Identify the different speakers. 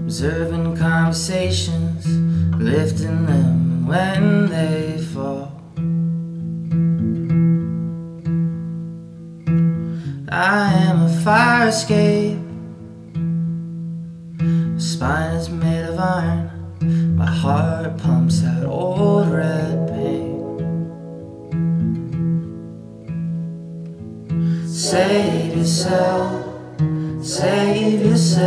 Speaker 1: observing conversations, lifting them when they fall. I am a fire escape. My spine is made of iron. My heart pumps out old red paint. Save yourself, save yourself.